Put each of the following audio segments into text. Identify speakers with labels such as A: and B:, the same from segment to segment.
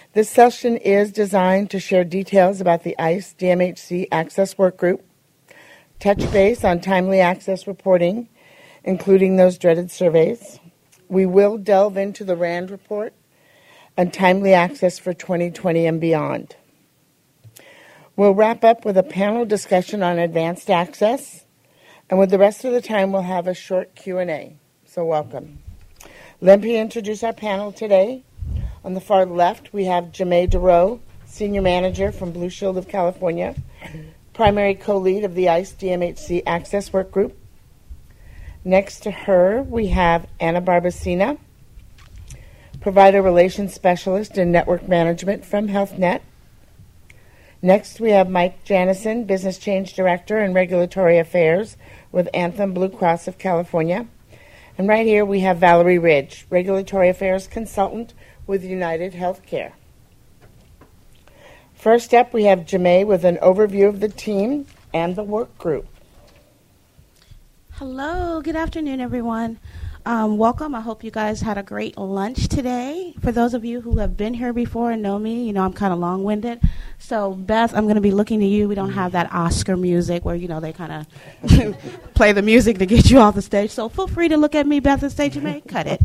A: This session is designed to share details about the ICE DMHC Access Workgroup, touch base on timely access reporting, including those dreaded surveys. We will delve into the RAND report and timely access for 2020 and beyond. We'll wrap up with a panel discussion on advanced access, and with the rest of the time, we'll have a short Q&A. So welcome. Let me introduce our panel today. On the far left, we have Jamae DeRoe, Senior Manager from Blue Shield of California, primary co-lead of the ICE DMHC Access Work Group. Next to her, we have Anna Barbacina, Provider Relations Specialist in Network Management from HealthNet. Next, we have Mike Janison, Business Change Director and Regulatory Affairs with Anthem Blue Cross of California. And right here, we have Valerie Ridge, Regulatory Affairs Consultant with United Healthcare. First up, we have Jamae with an overview of the team and the work group.
B: Hello, good afternoon, everyone. Welcome. I hope you guys had a great lunch today. For those of you who have been here before and know me, you know I'm kind of long-winded. So, Beth, I'm going to be looking to you. We don't have that Oscar music where, you know, they kind of play the music to get you off the stage. So feel free to look at me, Beth, and say, Jamae, cut it.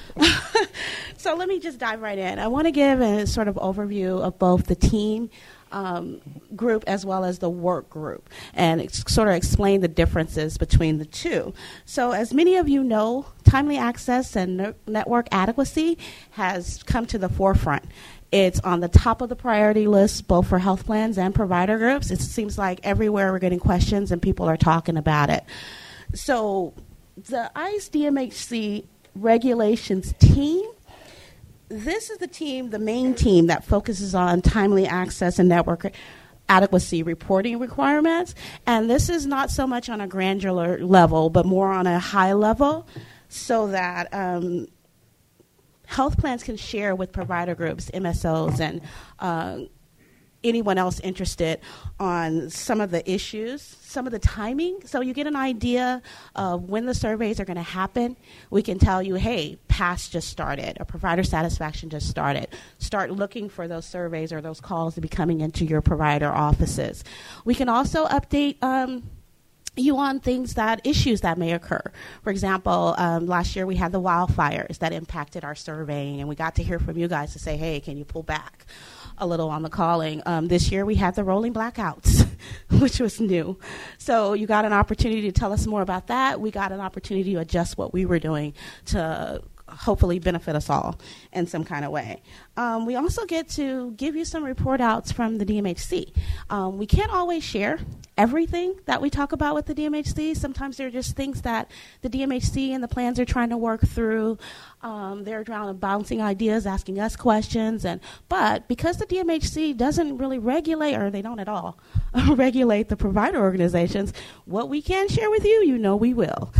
B: So let me just dive right in. I want to give a sort of overview of both the team group as well as the work group and sort of explain the differences between the two. So as many of you know, timely access and network adequacy has come to the forefront. It's on the top of the priority list, both for health plans and provider groups. It seems like everywhere we're getting questions and people are talking about it. So the ICE DMHC regulations team, this is the team, the main team that focuses on timely access and network adequacy reporting requirements. And this is not so much on a granular level, but more on a high level so that health plans can share with provider groups, MSOs, and anyone else interested on some of the issues, some of the timing. So you get an idea of when the surveys are going to happen. We can tell you, hey, PASS just started, or provider satisfaction just started. Start looking for those surveys or those calls to be coming into your provider offices. We can also update you on issues that may occur. For example, last year we had the wildfires that impacted our surveying, and we got to hear from you guys to say, hey, can you pull back a little on the calling? This year we had the rolling blackouts, which was new. So you got an opportunity to tell us more about that. We got an opportunity to adjust what we were doing to hopefully benefit us all in some kind of way. We also get to give you some report outs from the DMHC. We can't always share everything that we talk about with the DMHC. Sometimes there are just things that the DMHC and the plans are trying to work through. They're trying to bouncing ideas, asking us questions. But because the DMHC doesn't really regulate, or they don't at all, regulate the provider organizations, what we can share with you, you know we will.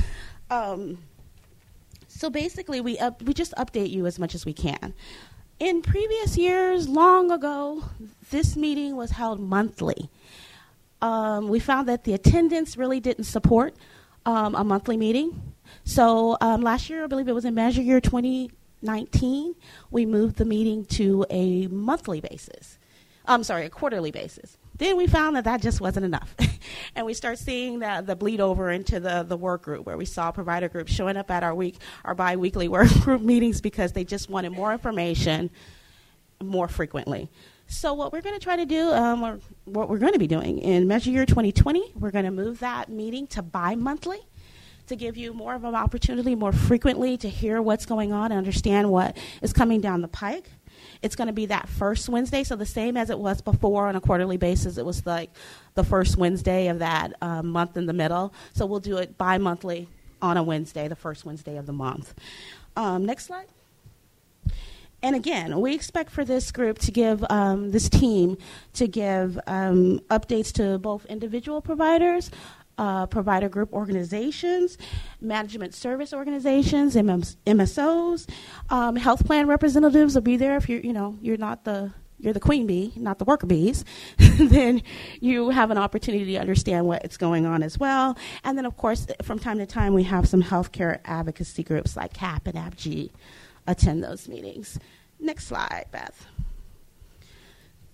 B: So basically, we just update you as much as we can. In previous years, long ago, this meeting was held monthly. We found that the attendance really didn't support a monthly meeting. So last year, I believe it was in measure year 2019, we moved the meeting to a monthly basis. A quarterly basis. Then we found that just wasn't enough. And we start seeing the bleed over into the work group, where we saw provider groups showing up at our bi-weekly work group meetings because they just wanted more information more frequently. So what we're going to try to do, or what we're going to be doing in measure year 2020, we're going to move that meeting to bi-monthly to give you more of an opportunity more frequently to hear what's going on and understand what is coming down the pike. It's going to be that first Wednesday, so the same as it was before on a quarterly basis. It was like the first Wednesday of that month in the middle. So we'll do it bi-monthly on a Wednesday, the first Wednesday of the month. Next slide. And again, we expect for this group to give, this team to give updates to both individual providers, provider group organizations, management service organizations, MSOs, health plan representatives will be there. If you're the queen bee, not the worker bees, then you have an opportunity to understand what's going on as well. And then, of course, from time to time, we have some healthcare advocacy groups like CAP and ABG attend those meetings. Next slide, Beth.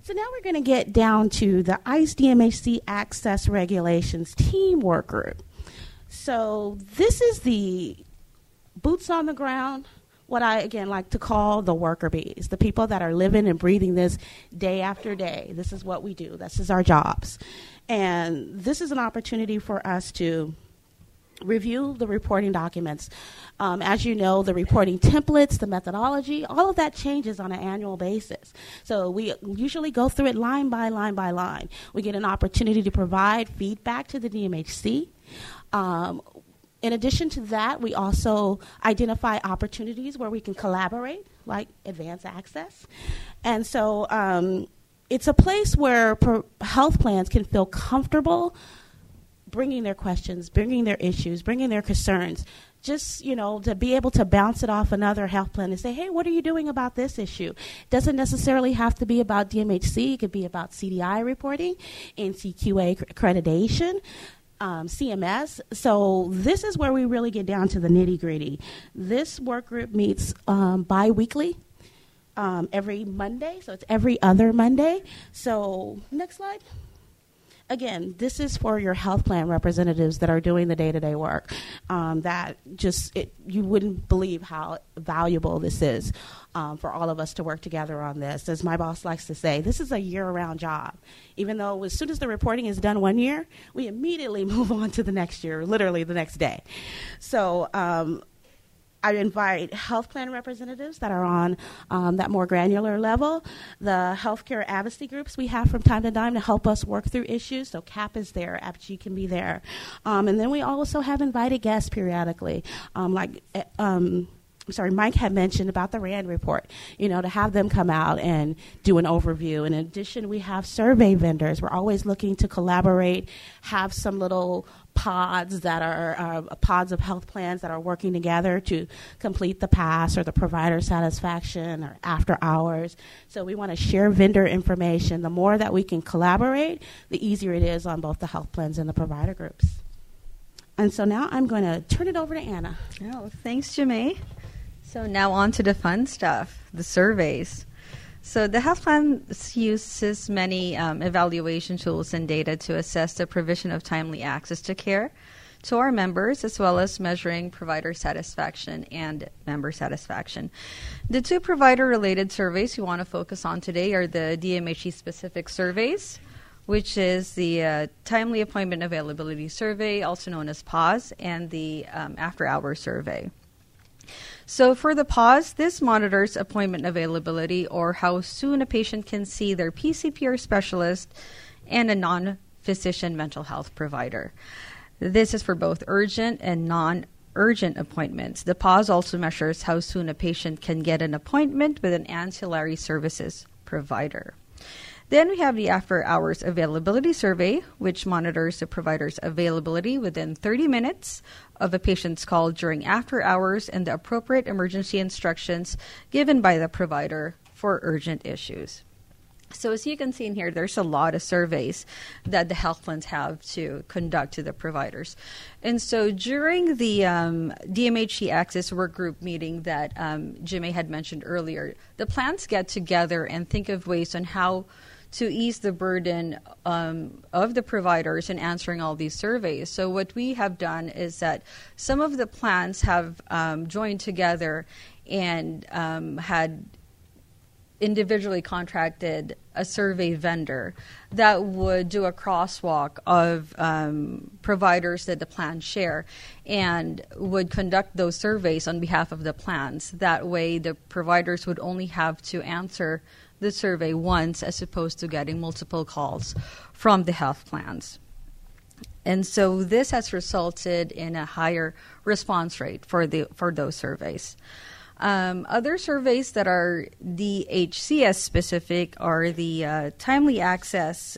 B: So now we're going to get down to the ICE DMHC Access Regulations Teamwork Group. So this is the boots on the ground, what I, again, like to call the worker bees, the people that are living and breathing this day after day. This is what we do. This is our jobs. And this is an opportunity for us to review the reporting documents. As you know, the reporting templates, the methodology, all of that changes on an annual basis. So we usually go through it line by line by line. We get an opportunity to provide feedback to the DMHC. In addition to that, we also identify opportunities where we can collaborate, like advanced access. And so it's a place where health plans can feel comfortable bringing their questions, bringing their issues, bringing their concerns, just, to be able to bounce it off another health plan and say, hey, what are you doing about this issue? It doesn't necessarily have to be about DMHC. It could be about CDI reporting, NCQA accreditation, CMS. So this is where we really get down to the nitty-gritty. This work group meets bi-weekly. Every Monday, so it's every other Monday. So next slide. Again, this is for your health plan representatives that are doing the day-to-day work. You wouldn't believe how valuable this is for all of us to work together on this. As my boss likes to say, this is a year-round job. Even though as soon as the reporting is done one year, we immediately move on to the next year, literally the next day. So I invite health plan representatives that are on that more granular level, the healthcare advocacy groups we have from time to time to help us work through issues. So CAP is there, APG can be there. And then we also have invited guests periodically, Mike had mentioned about the RAND report, to have them come out and do an overview. In addition, we have survey vendors. We're always looking to collaborate, have some little pods that are pods of health plans that are working together to complete the PASS or the provider satisfaction or after hours. So we want to share vendor information. The more that we can collaborate, the easier it is on both the health plans and the provider groups. And so now I'm going to turn it over to Anna.
C: Oh, thanks, Jamae. So now on to the fun stuff, the surveys. So the health plan uses many evaluation tools and data to assess the provision of timely access to care to our members, as well as measuring provider satisfaction and member satisfaction. The two provider-related surveys we want to focus on today are the DMHC-specific surveys, which is the Timely Appointment Availability Survey, also known as PAWS, and the After-Hours Survey. So for the PAWS, this monitors appointment availability, or how soon a patient can see their PCP or specialist and a non-physician mental health provider. This is for both urgent and non-urgent appointments. The PAWS also measures how soon a patient can get an appointment with an ancillary services provider. Then we have the After Hours Availability Survey, which monitors the provider's availability within 30 minutes of a patient's call during after hours and the appropriate emergency instructions given by the provider for urgent issues. So as you can see in here, there's a lot of surveys that the health plans have to conduct to the providers. And so during the DMHC Access Work Group meeting that Jimmy had mentioned earlier, the plans get together and think of ways on how to ease the burden of the providers in answering all these surveys. So what we have done is that some of the plans have joined together and had individually contracted a survey vendor that would do a crosswalk of providers that the plans share and would conduct those surveys on behalf of the plans. That way the providers would only have to answer the survey once as opposed to getting multiple calls from the health plans. And so this has resulted in a higher response rate for those surveys. Other surveys that are DHCS specific are the Timely Access,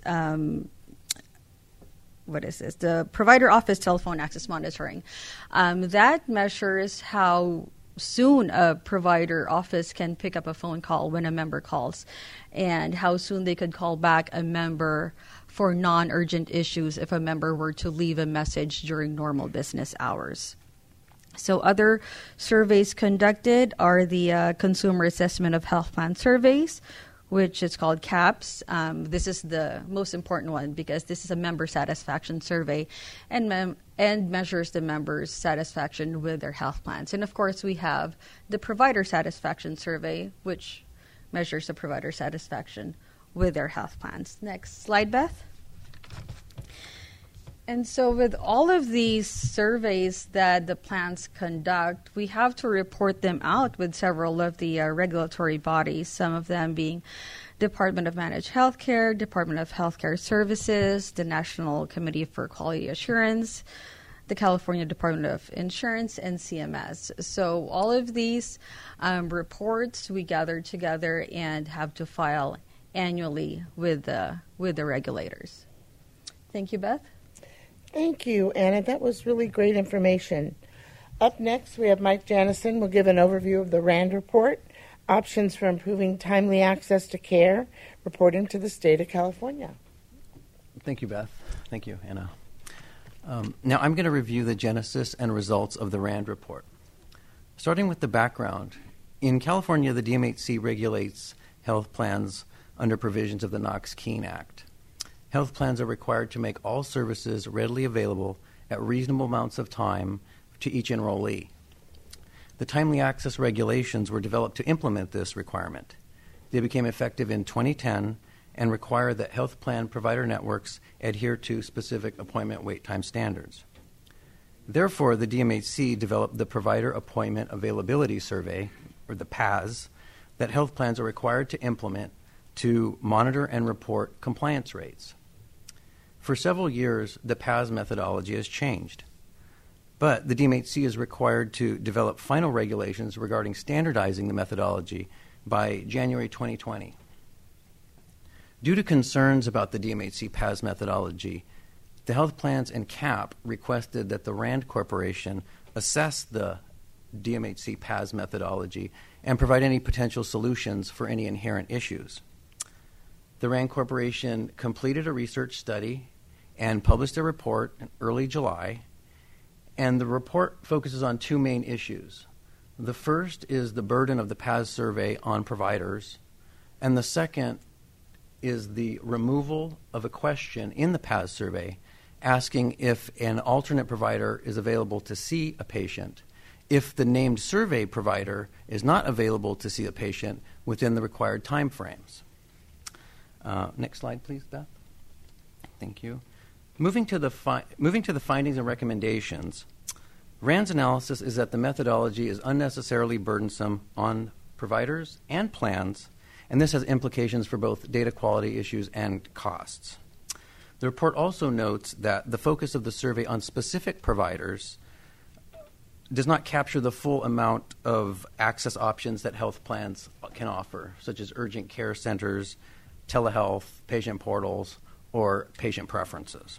C: the Provider Office Telephone Access Monitoring. That measures how soon a provider office can pick up a phone call when a member calls and how soon they could call back a member for non-urgent issues if a member were to leave a message during normal business hours. So other surveys conducted are the Consumer Assessment of Health Plan Surveys, which is called CAHPS. This is the most important one because this is a member satisfaction survey and measures the members' satisfaction with their health plans. And of course, we have the provider satisfaction survey, which measures the provider satisfaction with their health plans. Next slide, Beth. And so with all of these surveys that the plans conduct, we have to report them out with several of the regulatory bodies, some of them being Department of Managed Healthcare, Department of Healthcare Services, the National Committee for Quality Assurance, the California Department of Insurance, and CMS. So all of these reports we gather together and have to file annually with the regulators. Thank you, Beth.
A: Thank you, Anna. That was really great information. Up next, we have Mike Janison will give an overview of the RAND report, options for improving timely access to care, reporting to the state of California.
D: Thank you, Beth. Thank you, Anna. Now I'm going to review the genesis and results of the RAND report. Starting with the background, in California, the DMHC regulates health plans under provisions of the Knox-Keene Act. Health plans are required to make all services readily available at reasonable amounts of time to each enrollee. The timely access regulations were developed to implement this requirement. They became effective in 2010 and require that health plan provider networks adhere to specific appointment wait time standards. Therefore, the DMHC developed the Provider Appointment Availability Survey, or the PAS, that health plans are required to implement to monitor and report compliance rates. For several years, the PAS methodology has changed, but the DMHC is required to develop final regulations regarding standardizing the methodology by January 2020. Due to concerns about the DMHC PAS methodology, the health plans and CAP requested that the RAND Corporation assess the DMHC PAS methodology and provide any potential solutions for any inherent issues. The RAND Corporation completed a research study and published a report in early July, and the report focuses on two main issues. The first is the burden of the PAS survey on providers, and the second is the removal of a question in the PAS survey asking if an alternate provider is available to see a patient if the named survey provider is not available to see a patient within the required time frames. Next slide, please, Beth. Thank you. Moving to the findings and recommendations, RAND's analysis is that the methodology is unnecessarily burdensome on providers and plans, and this has implications for both data quality issues and costs. The report also notes that the focus of the survey on specific providers does not capture the full amount of access options that health plans can offer, such as urgent care centers, telehealth, patient portals, or patient preferences.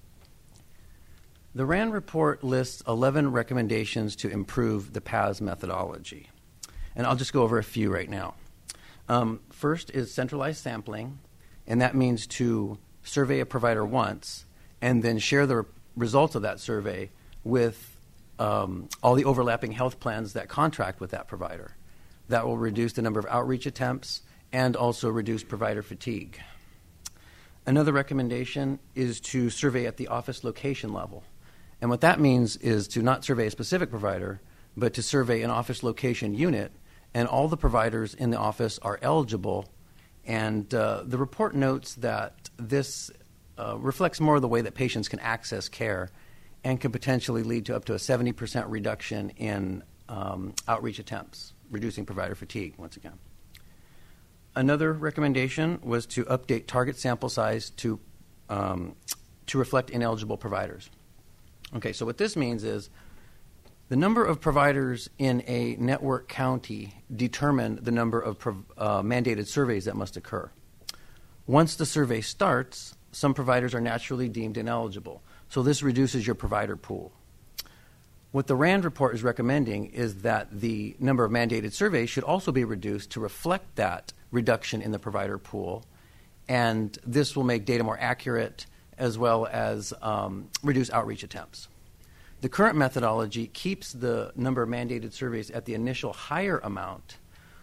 D: The RAND report lists 11 recommendations to improve the PAS methodology, and I'll just go over a few right now. First is centralized sampling, and that means to survey a provider once and then share the results of that survey with all the overlapping health plans that contract with that provider. That will reduce the number of outreach attempts and also reduce provider fatigue. Another recommendation is to survey at the office location level. And what that means is to not survey a specific provider, but to survey an office location unit, and all the providers in the office are eligible. And the report notes that this reflects more of the way that patients can access care and can potentially lead to up to a 70% reduction in outreach attempts, reducing provider fatigue once again. Another recommendation was to update target sample size to reflect ineligible providers. Okay, so what this means is the number of providers in a network county determine the number of mandated surveys that must occur. Once the survey starts, some providers are naturally deemed ineligible, so this reduces your provider pool. What the RAND report is recommending is that the number of mandated surveys should also be reduced to reflect that reduction in the provider pool, and this will make data more accurate as well as reduce outreach attempts. The current methodology keeps the number of mandated surveys at the initial higher amount,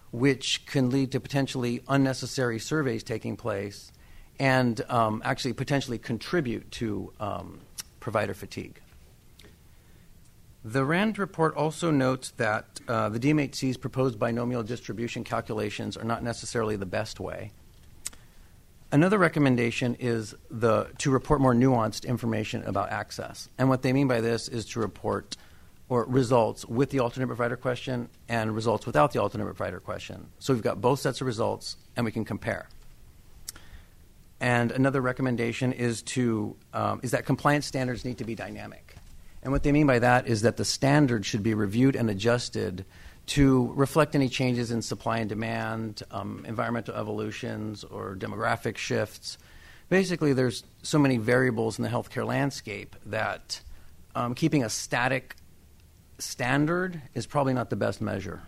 D: which can lead to potentially unnecessary surveys taking place and actually potentially contribute to provider fatigue. The RAND report also notes that the DMHC's proposed binomial distribution calculations are not necessarily the best way. Another recommendation is to report more nuanced information about access. And what they mean by this is to report results with the alternate provider question and results without the alternate provider question. So we've got both sets of results, and we can compare. And another recommendation is that compliance standards need to be dynamic. And what they mean by that is that the standards should be reviewed and adjusted to reflect any changes in supply and demand, environmental evolutions, or demographic shifts. Basically, there's so many variables in the healthcare landscape that keeping a static standard is probably not the best measure.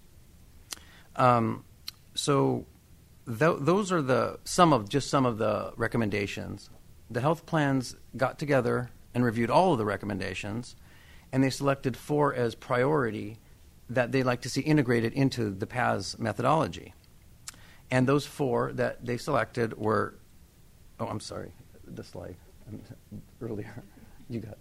D: Those are some of the recommendations. The health plans got together and reviewed all of the recommendations, and they selected 4 as priority that they'd like to see integrated into the PAS methodology. And those 4 that they selected were, the slide earlier. You got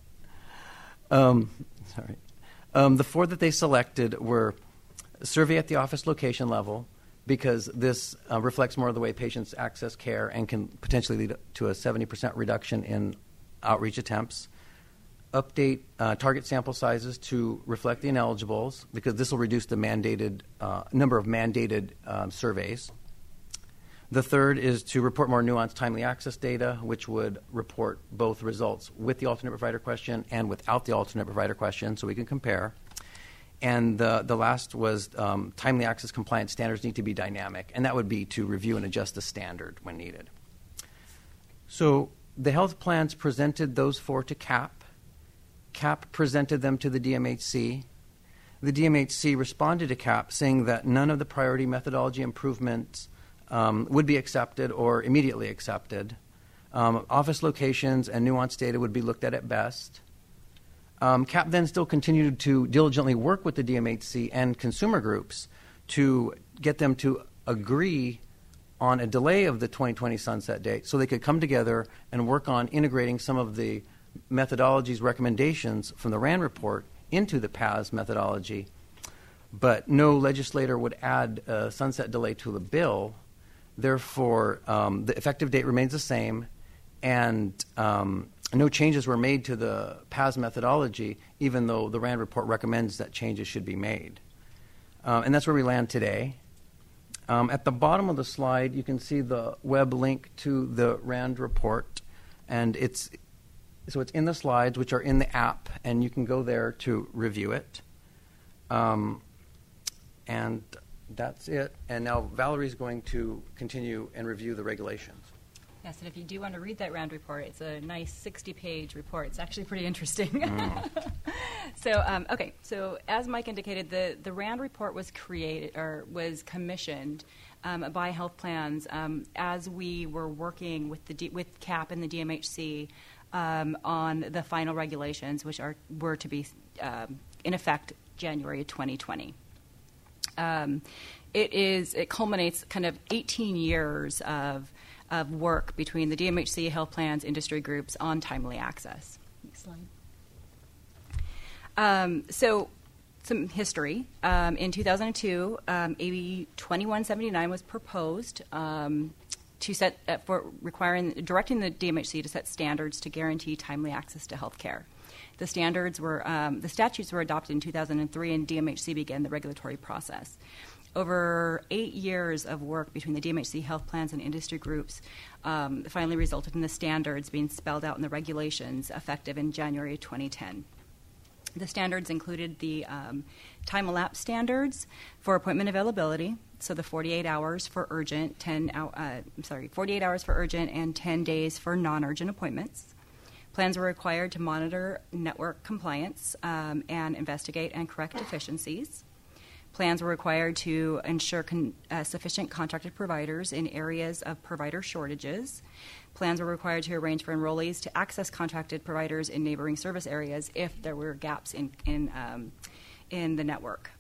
D: it. The 4 that they selected were survey at the office location level, because this reflects more of the way patients access care and can potentially lead to a 70% reduction in outreach attempts. Update target sample sizes to reflect the ineligibles, because this will reduce the mandated number of mandated surveys. The third is to report more nuanced timely access data, which would report both results with the alternate provider question and without the alternate provider question, so we can compare. And the last was timely access compliance standards need to be dynamic, and that would be to review and adjust the standard when needed. So the health plans presented those 4 to CAP. CAP presented them to the DMHC. The DMHC responded to CAP saying that none of the priority methodology improvements would be accepted or immediately accepted. Office locations and nuanced data would be looked at best. CAP then still continued to diligently work with the DMHC and consumer groups to get them to agree on a delay of the 2020 sunset date so they could come together and work on integrating some of the methodology's recommendations from the RAND report into the PAS methodology. But no legislator would add a sunset delay to the bill. Therefore, the effective date remains the same, and no changes were made to the PAS methodology, even though the RAND report recommends that changes should be made. And that's where we land today. At the bottom of the slide, you can see the web link to the RAND report, and it's in the slides, which are in the app, and you can go there to review it. And that's it. And now Valerie's going to continue and review the regulations.
E: Yes, and if you do want to read that RAND report, it's a nice 60-page report. It's actually pretty interesting. So as Mike indicated, the RAND report was commissioned by health plans as we were working with CAP and the DMHC on the final regulations, which were to be in effect January 2020. It culminates kind of 18 years of work between the DMHC, health plans, industry groups on timely access. Next slide. So some history. In 2002, AB 2179 was proposed to set directing the DMHC to set standards to guarantee timely access to health care. The statutes were adopted in 2003, and DMHC began the regulatory process. Over 8 years of work between the DMHC, health plans, and industry groups finally resulted in the standards being spelled out in the regulations effective in January 2010. The standards included the time-elapsed standards for appointment availability, so the 48 hours for urgent, 48 hours for urgent and 10 days for non-urgent appointments. Plans were required to monitor network compliance and investigate and correct deficiencies. Plans were required to ensure sufficient contracted providers in areas of provider shortages. Plans were required to arrange for enrollees to access contracted providers in neighboring service areas if there were gaps in the network.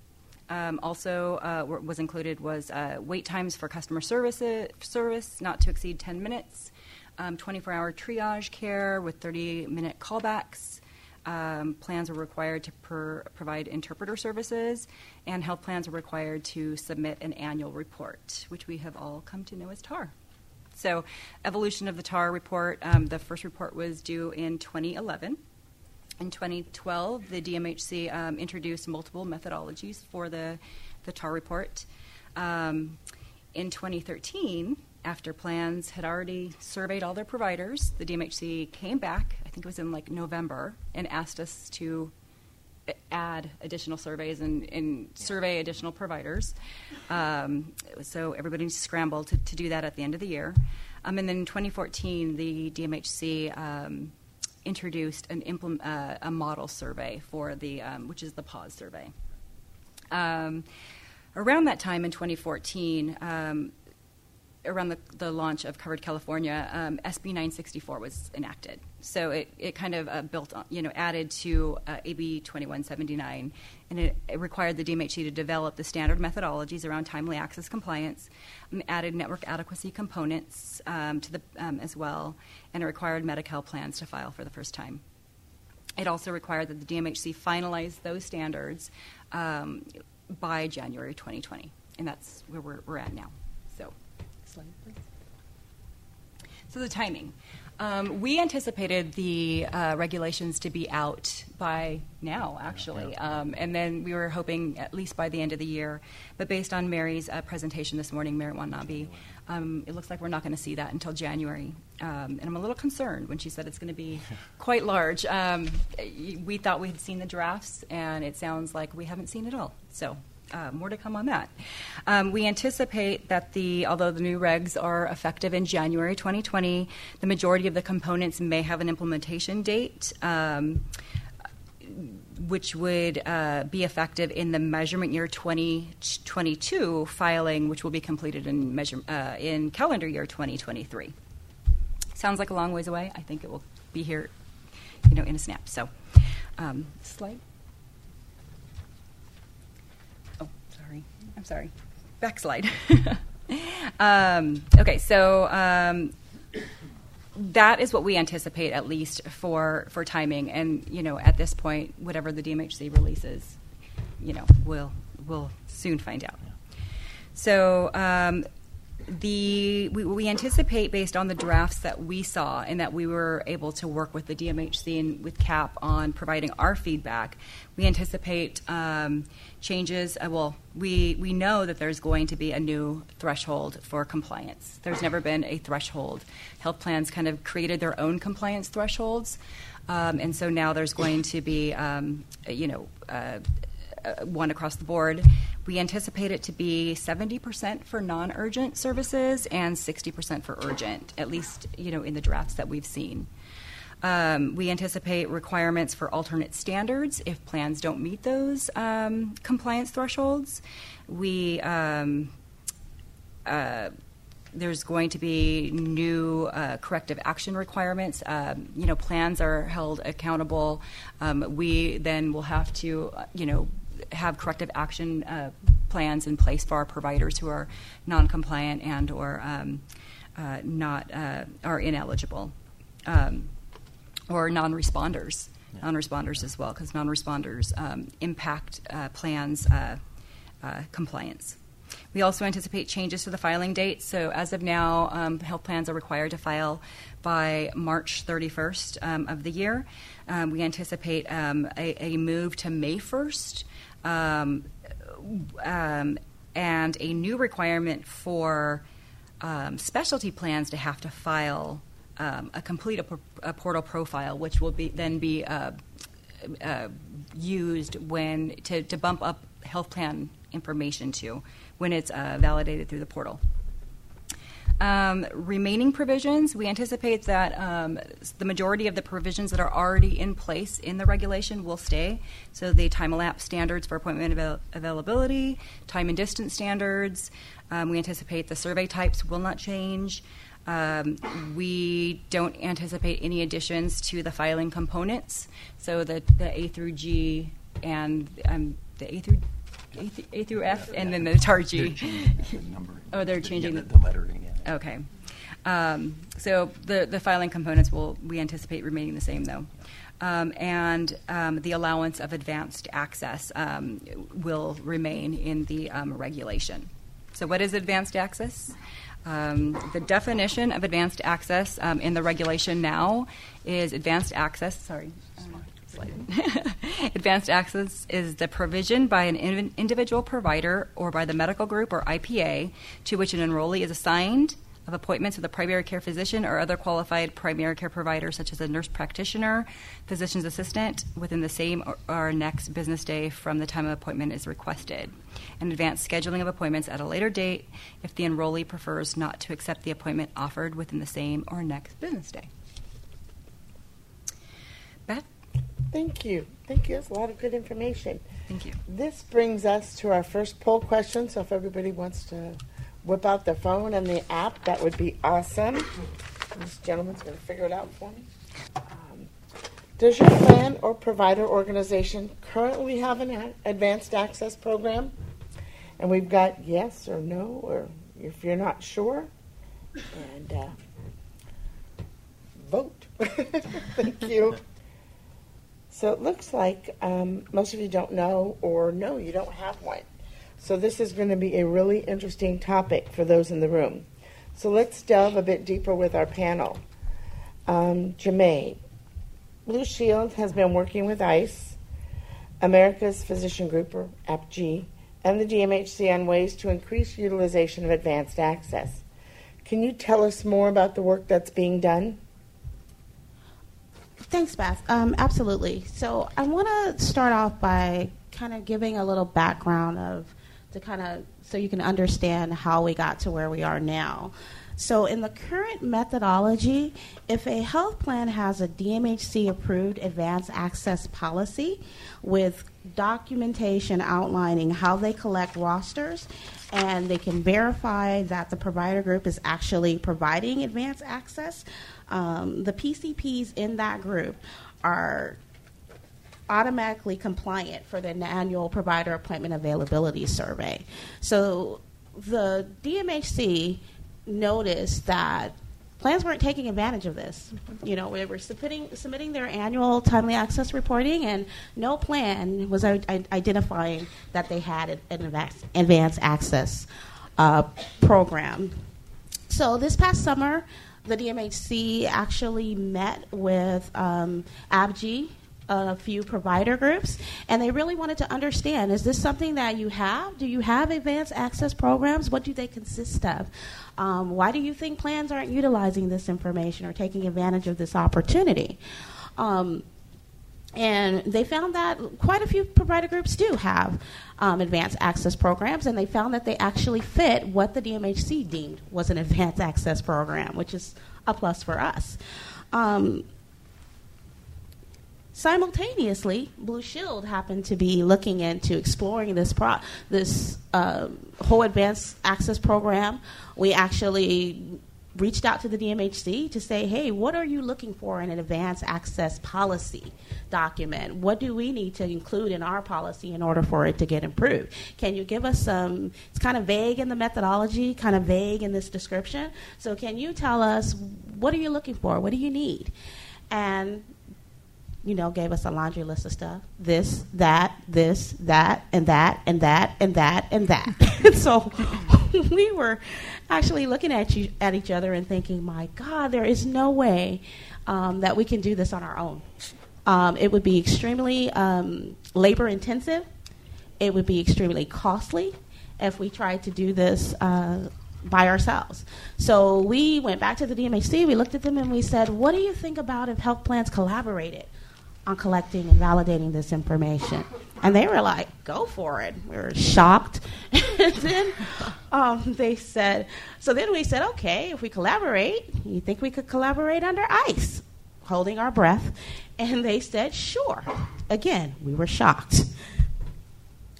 E: Also was included was wait times for customer service not to exceed 10 minutes, 24-hour triage care with 30-minute callbacks. Plans were required to provide interpreter services, and health plans were required to submit an annual report, which we have all come to know as TAR. So, evolution of the TAR report, the first report was due in 2011. In 2012, the DMHC introduced multiple methodologies for the TAR report. In 2013, after plans had already surveyed all their providers, the DMHC came back, I think it was in like November, and asked us to add additional surveys and survey additional providers. So everybody scrambled to do that at the end of the year. And then in 2014, the DMHC introduced a model survey for the, which is the PAUSE survey. Around that time in 2014, around the launch of Covered California, SB 964 was enacted. So it kind of built on, added to AB 2179, and it required the DMHC to develop the standard methodologies around timely access compliance, added network adequacy components to the as well, and it required Medi-Cal plans to file for the first time. It also required that the DMHC finalize those standards by January 2020, and that's where we're at now. So. Slide, please. So the timing. We anticipated the regulations to be out by now, actually, and then we were hoping at least by the end of the year. But based on Mary's presentation this morning, Mary Wannabe, it looks like we're not going to see that until January. And I'm a little concerned when she said it's going to be quite large. We thought we had seen the drafts, and it sounds like we haven't seen it all. So. More to come on that. We anticipate that although the new regs are effective in January 2020, the majority of the components may have an implementation date, which would be effective in the measurement year 2022 filing, which will be completed in calendar year 2023. Sounds like a long ways away. I think it will be here, in a snap. So, slide. I'm sorry. Backslide. Okay, so that is what we anticipate, at least for timing. And at this point, whatever the DMHC releases, we'll soon find out. So we anticipate, based on the drafts that we saw and that we were able to work with the DMHC and with CAP on providing our feedback, we anticipate changes. We know that there's going to be a new threshold for compliance. There's never been a threshold. Health plans kind of created their own compliance thresholds, and so now there's going to be, one across the board. We anticipate it to be 70% for non-urgent services and 60% for urgent, at least, in the drafts that we've seen. We anticipate requirements for alternate standards if plans don't meet those compliance thresholds. There's going to be new corrective action requirements. Plans are held accountable. We then will have to, have corrective action plans in place for our providers who are non-compliant and or are ineligible, or non-responders. Yeah. Non-responders as well, because non-responders impact plans compliance. We also anticipate changes to the filing date. So as of now, health plans are required to file by March 31st of the year. We anticipate a move to May 1st. And a new requirement for specialty plans to have to file complete a portal profile, which will then be used to bump up health plan information to when it's validated through the portal. Remaining provisions, we anticipate that the majority of the provisions that are already in place in the regulation will stay. So the time-elapsed standards for appointment availability, time and distance standards. We anticipate the survey types will not change. We don't anticipate any additions to the filing components. So the A through G and the A through A through F, and then the tar G.
D: They're changing the number.
E: Oh, they're changing
D: the lettering. Yeah.
E: Okay. So the filing components we anticipate remaining the same, though. And the allowance of advanced access will remain in the regulation. So what is advanced access? The definition of advanced access in the regulation now is advanced access. Sorry. Advanced access is the provision by an individual provider or by the medical group or IPA to which an enrollee is assigned of appointments with a primary care physician or other qualified primary care provider, such as a nurse practitioner, physician's assistant, within the same or next business day from the time of appointment is requested. And advanced scheduling of appointments at a later date if the enrollee prefers not to accept the appointment offered within the same or next business day. Beth?
A: Thank you. Thank you. That's a lot of good information.
E: Thank you.
A: This brings us to our first poll question. So if everybody wants to whip out their phone and the app, that would be awesome. This gentleman's going to figure it out for me. Does your plan or provider organization currently have an advanced access program? And we've got yes or no, or if you're not sure. And vote. Thank you. So it looks like most of you don't know, or no, you don't have one. So this is going to be a really interesting topic for those in the room. So let's delve a bit deeper with our panel. Jemae, Blue Shield has been working with ICE, America's Physician Group, or APG, and the DMHC on ways to increase utilization of advanced access. Can you tell us more about the work that's being done?
B: Thanks, Beth. Absolutely. So I want to start off by kind of giving a little background so you can understand how we got to where we are now. So in the current methodology, if a health plan has a DMHC-approved advanced access policy with documentation outlining how they collect rosters, and they can verify that the provider group is actually providing advanced access, the PCPs in that group are automatically compliant for the annual provider appointment availability survey. So the DMHC noticed that plans weren't taking advantage of this. You know, they were submitting their annual timely access reporting, and no plan was identifying that they had an advanced access program. So this past summer, the DMHC actually met with ABG, a few provider groups, and they really wanted to understand, is this something that you have? Do you have advanced access programs? What do they consist of? Why do you think plans aren't utilizing this information or taking advantage of this opportunity? And they found that quite a few provider groups do have advanced access programs, and they found that they actually fit what the DMHC deemed was an advanced access program, which is a plus for us. Simultaneously, Blue Shield happened to be looking into exploring this whole advanced access program. We actually reached out to the DMHC to say, hey, what are you looking for in an advanced access policy document? What do we need to include in our policy in order for it to get improved? Can you give us some, it's kind of vague in the methodology, kind of vague in this description. So can you tell us, what are you looking for? What do you need? And gave us a laundry list of stuff. This, that, and that, and that, and that, and that. So we were actually looking at each other and thinking, my God, there is no way that we can do this on our own. It would be extremely labor intensive. It would be extremely costly if we tried to do this by ourselves. So we went back to the DMHC, we looked at them, and we said, what do you think about if health plans collaborated on collecting and validating this information? And they were like, go for it. We were shocked. And then they said, so then we said, okay, if we collaborate, you think we could collaborate under ICE? Holding our breath. And they said, sure. Again, we were shocked.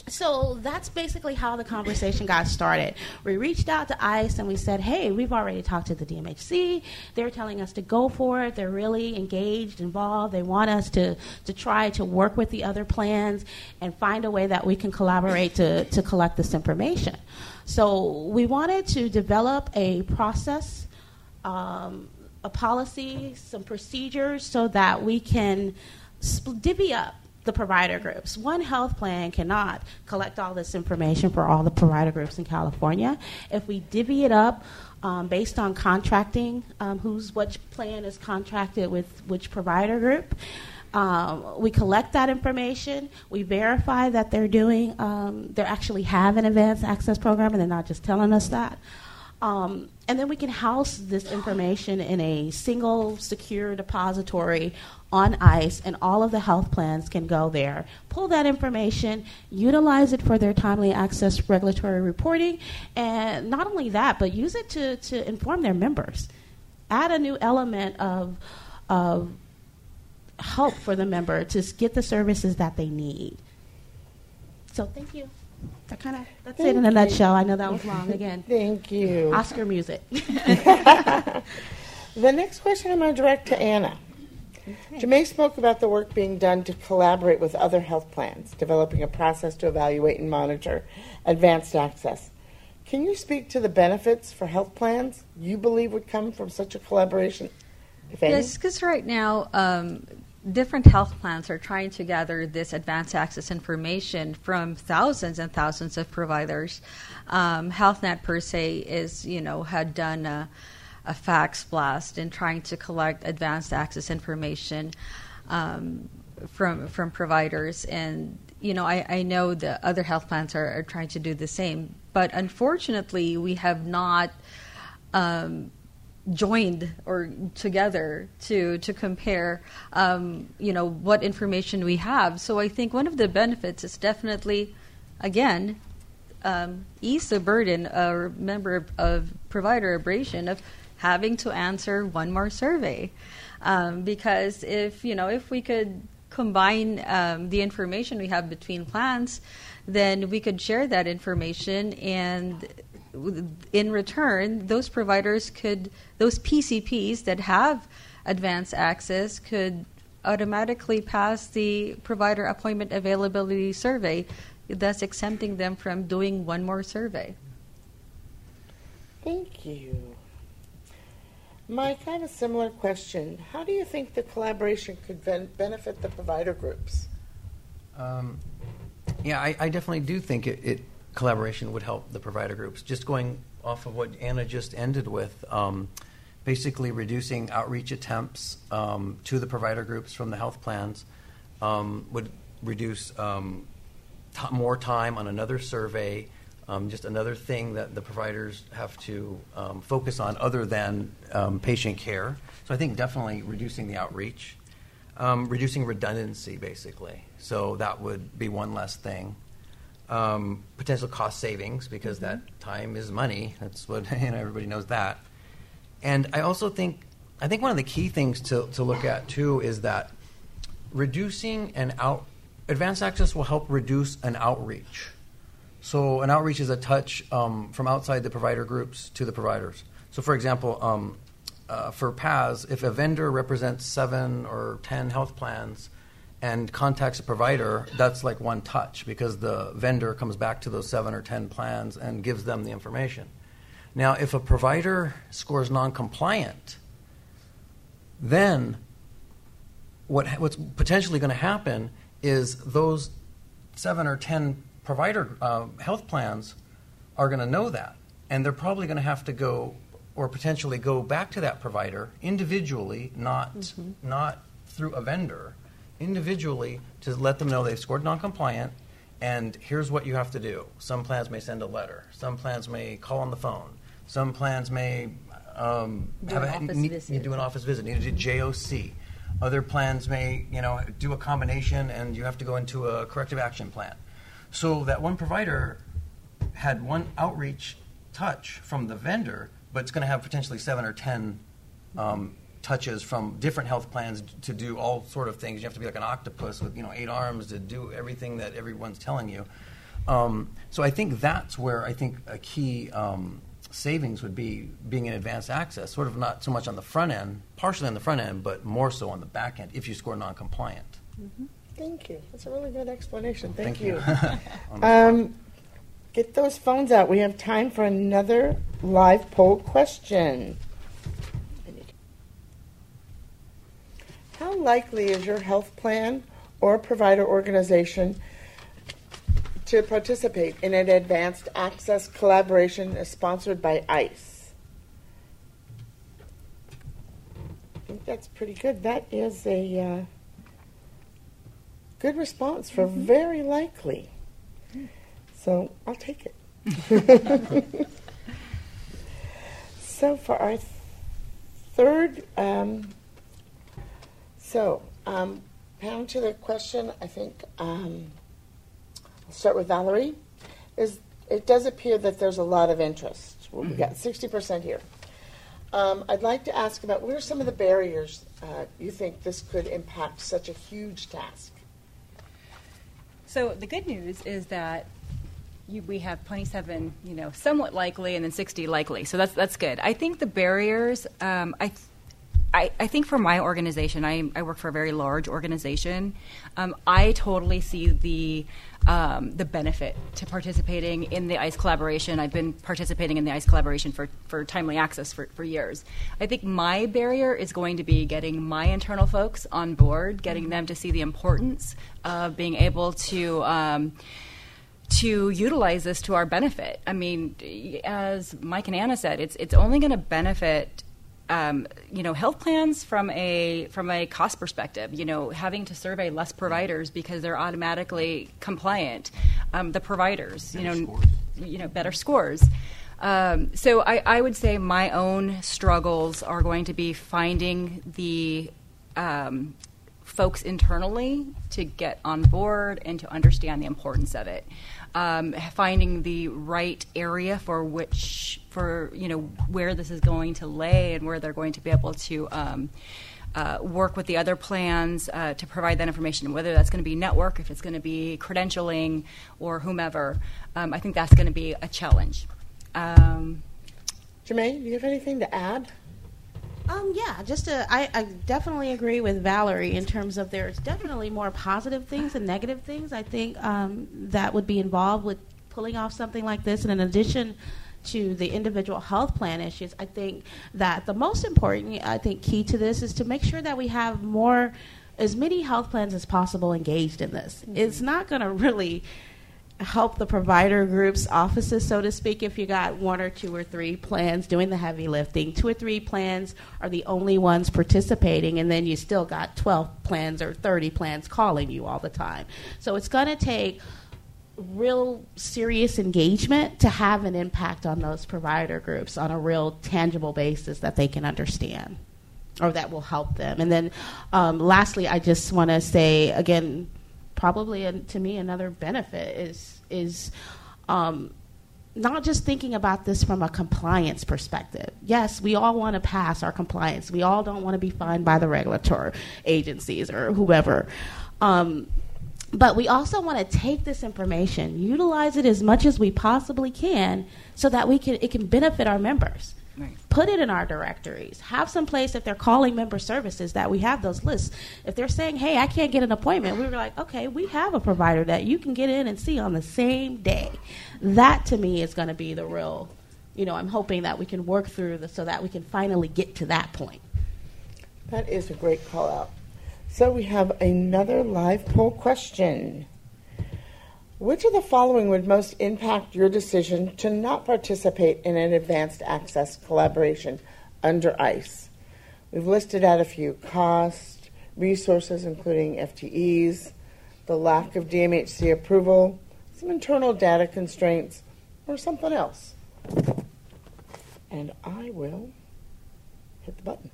B: So that's basically how the conversation got started. We reached out to ICE and we said, hey, we've already talked to the DMHC. They're telling us to go for it. They're really engaged, involved. They want us to try to work with the other plans and find a way that we can collaborate to collect this information. So we wanted to develop a process, a policy, some procedures so that we can divvy up the provider groups. One health plan cannot collect all this information for all the provider groups in California. If we divvy it up based on contracting, which plan is contracted with which provider group, we collect that information. We verify that they actually have an advanced access program and they're not just telling us that. And then we can house this information in a single secure depository on ICE, and all of the health plans can go there, pull that information, utilize it for their timely access regulatory reporting, and not only that, but use it to inform their members. Add a new element of help for the member to get the services that they need. So thank you. That's it in a nutshell. I know that was long again.
A: Thank you.
B: Oscar music.
A: The next question I'm going to direct to Anna. Okay. Jamae spoke about the work being done to collaborate with other health plans, developing a process to evaluate and monitor advanced access. Can you speak to the benefits for health plans you believe would come from such a collaboration, if any?
C: Yes, because right now different health plans are trying to gather this advanced access information from thousands and thousands of providers. HealthNet per se had done a fax blast in trying to collect advanced access information from providers, and I know the other health plans are trying to do the same, but unfortunately we have not joined or together to compare what information we have. So I think one of the benefits is definitely, again, ease the burden or member of provider abrasion of having to answer one more survey, because if we could combine the information we have between plans, then we could share that information, and in return, those PCPs that have advanced access could automatically pass the provider appointment availability survey, thus exempting them from doing one more survey.
A: Thank you. Mike, I have a similar question. How do you think the collaboration could benefit the provider groups?
D: I definitely do think collaboration would help the provider groups. Just going off of what Anna just ended with, basically reducing outreach attempts to the provider groups from the health plans would reduce more time on another survey, just another thing that the providers have to focus on other than patient care. So I think definitely reducing the outreach, reducing redundancy basically. So that would be one less thing. Potential cost savings, because that time is money. That's what everybody knows that. And I also think one of the key things to look at too is that reducing advanced access will help reduce an outreach. So an outreach is a touch from outside the provider groups to the providers. So for example, for PAS, if a vendor represents 7 or 10 health plans and contacts a provider, that's like one touch, because the vendor comes back to those 7 or 10 plans and gives them the information. Now, if a provider scores non-compliant, then what's potentially going to happen is those 7 or 10 provider health plans are going to know that, and they're probably going to have to go or potentially go back to that provider individually, not through a vendor, individually, to let them know they've scored non-compliant, and here's what you have to do. Some plans may send a letter. Some plans may call on the phone. Some plans may do an office visit, need to do JOC. Other plans may do a combination, and you have to go into a corrective action plan. So that one provider had one outreach touch from the vendor, but it's going to have potentially 7 or 10 touches from different health plans to do all sort of things. You have to be like an octopus with 8 arms to do everything that everyone's telling you. So I think that's where I think a key savings would be being in advanced access, sort of not so much on the front end, partially on the front end, but more so on the back end if you score non-compliant.
A: Mm-hmm. Thank you. That's a really good explanation. Thank you. Get those phones out. We have time for another live poll question. How likely is your health plan or provider organization to participate in an advanced access collaboration sponsored by ICE? I think that's pretty good. That is a good response for very likely. So I'll take it. So for our third, down to the question, I think I'll start with Valerie. It does appear that there's a lot of interest. Well, we got 60% here. I'd like to ask about what are some of the barriers you think this could impact such a huge task?
E: So the good news is that we have 27, somewhat likely, and then 60 likely. So that's good. I think the barriers. I think for my organization, I work for a very large organization. I totally see the benefit to participating in the ICE collaboration. I've been participating in the ICE collaboration for timely access for years. I think my barrier is going to be getting my internal folks on board, getting them to see the importance of being able to utilize this to our benefit. I mean, as Mike and Anna said, it's only going to benefit health plans from a cost perspective. Having to survey less providers because they're automatically compliant. The providers, better scores. So I would say my own struggles are going to be finding the folks internally to get on board and to understand the importance of it. Finding the right area for where this is going to lay and where they're going to be able to work with the other plans to provide that information, whether that's going to be network, if it's going to be credentialing, or whomever. I think that's going to be a challenge.
A: Jermaine, do you have anything to add?
B: I definitely agree with Valerie in terms of there's definitely more positive things than negative things. I think that would be involved with pulling off something like this. And in addition to the individual health plan issues, I think that the most important, key to this is to make sure that we have as many health plans as possible engaged in this. Mm-hmm. It's not going to really help the provider groups' offices, so to speak, if you got 1 or 2 or 3 plans doing the heavy lifting. 2 or 3 plans are the only ones participating, and then you still got 12 plans or 30 plans calling you all the time. So it's going to take real serious engagement to have an impact on those provider groups on a real tangible basis that they can understand or that will help them. And then lastly, I just want to say, again, probably to me another benefit is not just thinking about this from a compliance perspective. Yes, we all want to pass our compliance. We all don't want to be fined by the regulatory agencies or whoever. But we also want to take this information, utilize it as much as we possibly can so that it can benefit our members. Right. Put it in our directories. Have some place if they're calling member services that we have those lists. If they're saying, hey, I can't get an appointment, we were like, okay, we have a provider that you can get in and see on the same day. That to me is going to be the real, I'm hoping that we can work through this so that we can finally get to that point.
A: That is a great call out. So we have another live poll question. Which of the following would most impact your decision to not participate in an advanced access collaboration under ICE? We've listed out a few: cost, resources including FTEs, the lack of DMHC approval, some internal data constraints, or something else. And I will hit the button.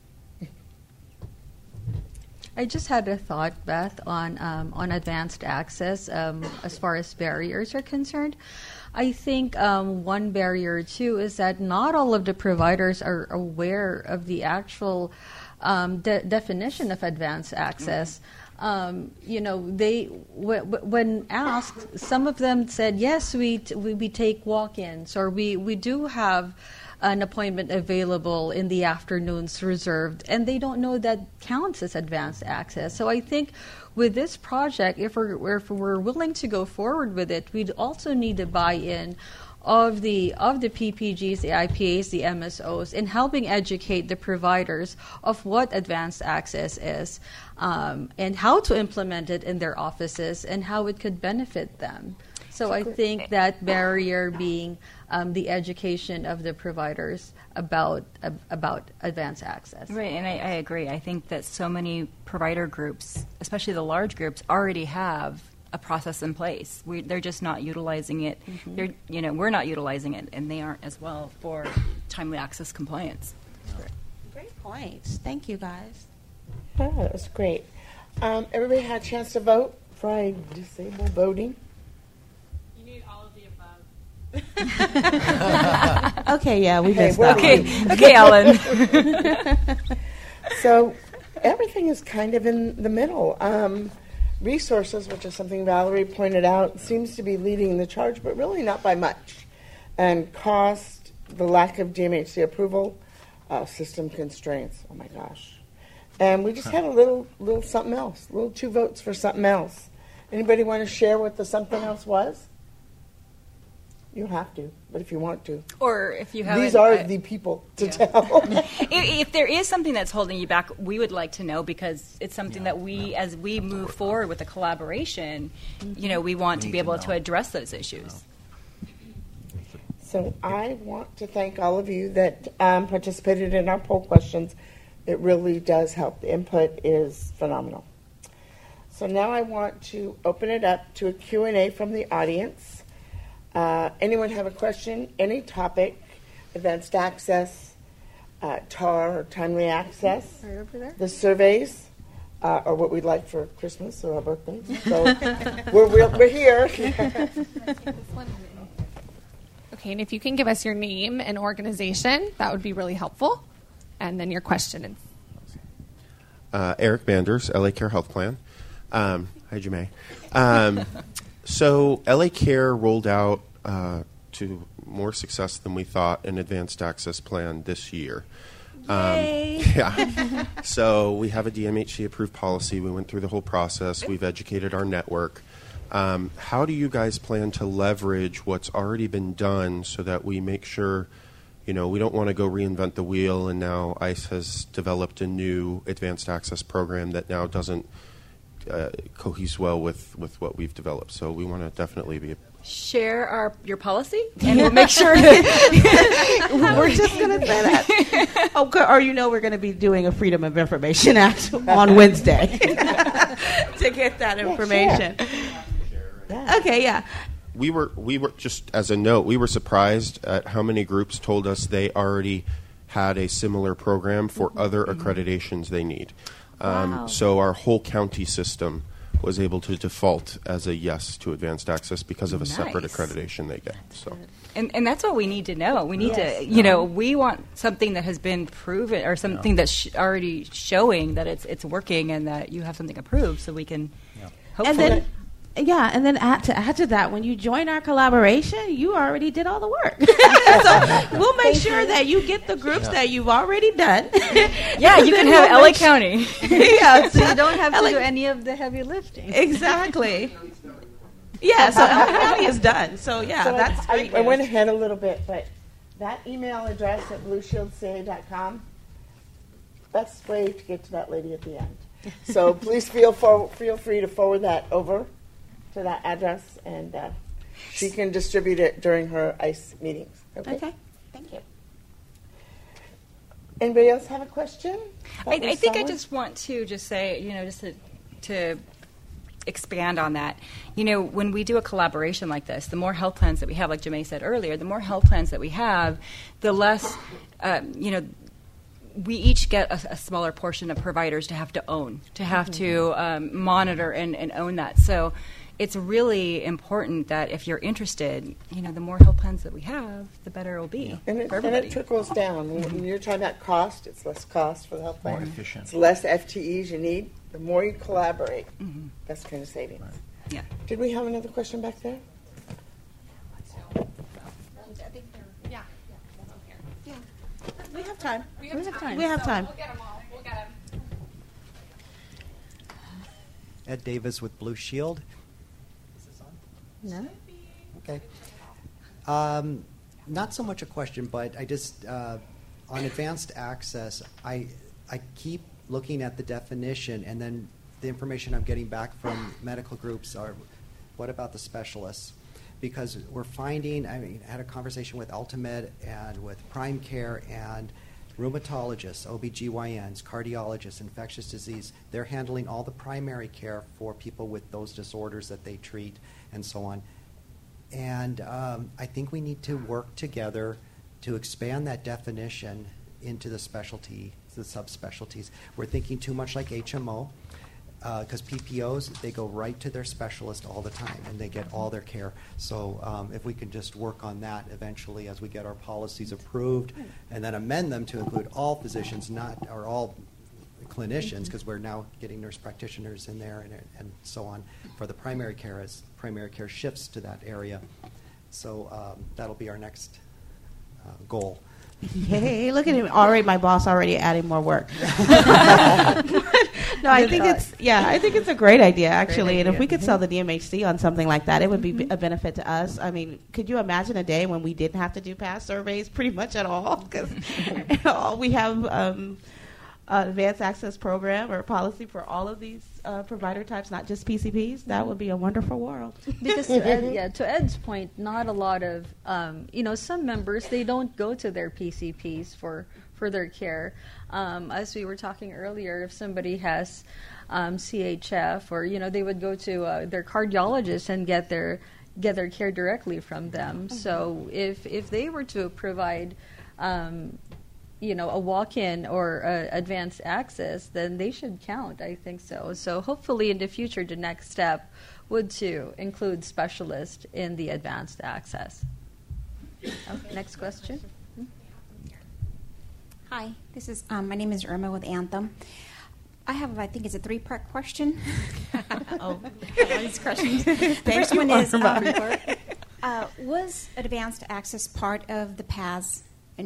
C: I just had a thought, Beth, on advanced access as far as barriers are concerned. I think one barrier, too, is that not all of the providers are aware of the actual definition of advanced access. when asked, some of them said, yes, we take walk-ins, or we do have an appointment available in the afternoons reserved, and they don't know that counts as advanced access. So I think with this project, if we're willing to go forward with it, we'd also need the buy-in of the PPGs, the IPAs, the MSOs, in helping educate the providers of what advanced access is, and how to implement it in their offices and how it could benefit them. So I think that barrier being the education of the providers about advanced access.
E: Right, and I agree. I think that so many provider groups, especially the large groups, already have a process in place. They're just not utilizing it. Mm-hmm. We're not utilizing it, and they aren't as well for timely access compliance.
B: Great points. Thank you, guys.
A: Oh, that was great. Everybody had a chance to vote before I disable voting?
F: You need all of the above.
B: Okay, yeah, we missed that.
E: Okay, Ellen.
A: So everything is kind of in the middle. Resources, which is something Valerie pointed out, seems to be leading the charge, but really not by much. And cost, the lack of DMHC approval, system constraints. Oh my gosh. And we just had a little something else, little 2 votes for something else. Anybody want to share what the something else was? You don't have to, but if you want to.
E: Or if you have
A: These are the people to tell.
E: If there is something that's holding you back, we would like to know, because it's something that as we move forward with the collaboration, we want to be able to address those issues.
A: So I want to thank all of you that participated in our poll questions. It really does help. The input is phenomenal. So now I want to open it up to a Q&A from the audience. Anyone have a question? Any topic? Advanced access, TAR, or timely access,
C: Right over there.
A: the surveys, or what we'd like for Christmas or our birthdays. So we're here.
F: Okay, and if you can give us your name and organization, that would be really helpful. And then your question.
G: Eric Manders, LA Care Health Plan. Hi, Jemay. So LA Care rolled out to more success than we thought an advanced access plan this year. Yeah. So we have a DMHC approved policy. We went through the whole process. We've educated our network. How do you guys plan to leverage what's already been done so that we make sure, we don't want to go reinvent the wheel, and now ICE has developed a new advanced access program that now doesn't cohes well with what we've developed. So we want to definitely be
E: Share your policy, and we'll make sure.
B: We're just going to say that. We're going to be doing a Freedom of Information Act on Wednesday to get that information.
A: Yeah.
B: Okay, yeah.
G: We were just as a note, we were surprised at how many groups told us they already had a similar program for other accreditations they need.
B: Wow.
G: So our whole county system was able to default as a yes to advanced access because of a separate
E: Nice.
G: accreditation they get. So,
E: And that's what we need to know. We need to, we want something that has been proven, or something that's already showing that it's working, and that you have something approved, so we can hopefully.
B: And then to add to that, when you join our collaboration, you already did all the work. So we'll make sure that you get the groups that you've already done.
E: Yeah, you can have LA County.
B: Yeah,
C: So you don't have to do any of the heavy lifting.
B: Exactly. Yeah, so LA County is done. So yeah,
A: So
B: that's great.
A: I went ahead a little bit, but that email address at blueshieldca.com, best way to get to that lady at the end. So please feel free to forward that over to that address, and she can distribute it during her ICE meetings.
B: Okay, thank you.
A: Anybody else have a question?
E: I think I just want to just say, just to expand on that. When we do a collaboration like this, the more health plans that we have, like Jemay said earlier, the more health plans that we have, the less, we each get a smaller portion of providers to have to own, to have to monitor and own that. So it's really important that if you're interested, the more health plans that we have, the better it will be
A: And
E: for everybody.
A: it trickles down. When you're talking about cost, it's less cost for the health plan.
H: More efficient.
A: It's less FTEs you need. The more you collaborate, that's kind of savings.
H: Right.
E: Yeah.
A: Did we have another question back there?
F: Yeah.
B: We have time.
F: We have time.
B: We have time.
F: We'll get them all. We'll get them.
I: Ed Davis with Blue Shield. Is this on?
C: No?
I: Okay. Not so much a question, but I just, on advanced access, I keep looking at the definition, and then the information I'm getting back from medical groups are, what about the specialists? Because we're finding, I had a conversation with Ultimed and with Prime Care and rheumatologists, OBGYNs, cardiologists, infectious disease. They're handling all the primary care for people with those disorders that they treat and so on. And I think we need to work together to expand that definition into the specialty, the subspecialties. We're thinking too much like HMO, because PPOs, they go right to their specialist all the time, and they get all their care. So if we can just work on that eventually as we get our policies approved, and then amend them to include all physicians, or all clinicians, because we're now getting nurse practitioners in there and so on for the primary care as primary care shifts to that area. So that'll be our next goal.
B: Hey, look at him! Already, my boss already adding more work. No, I think it's a great idea actually, and if we could sell the DMHC on something like that, it would be a benefit to us. I mean, could you imagine a day when we didn't have to do past surveys pretty much at all? Because we have advanced access program or policy for all of these provider types, not just PCPs. That would be a wonderful world.
C: Because to Ed's point, not a lot of some members, they don't go to their PCPs for their care. As we were talking earlier, if somebody has CHF, or they would go to their cardiologist and get their care directly from them. So if they were to provide a walk-in or advanced access, then they should count, I think so. So hopefully in the future, the next step would to include specialists in the advanced access. Okay, next question.
J: Hi, this is my name is Irma with Anthem. I think it's a 3-part question. These questions. The first one is, was advanced access part of the PAS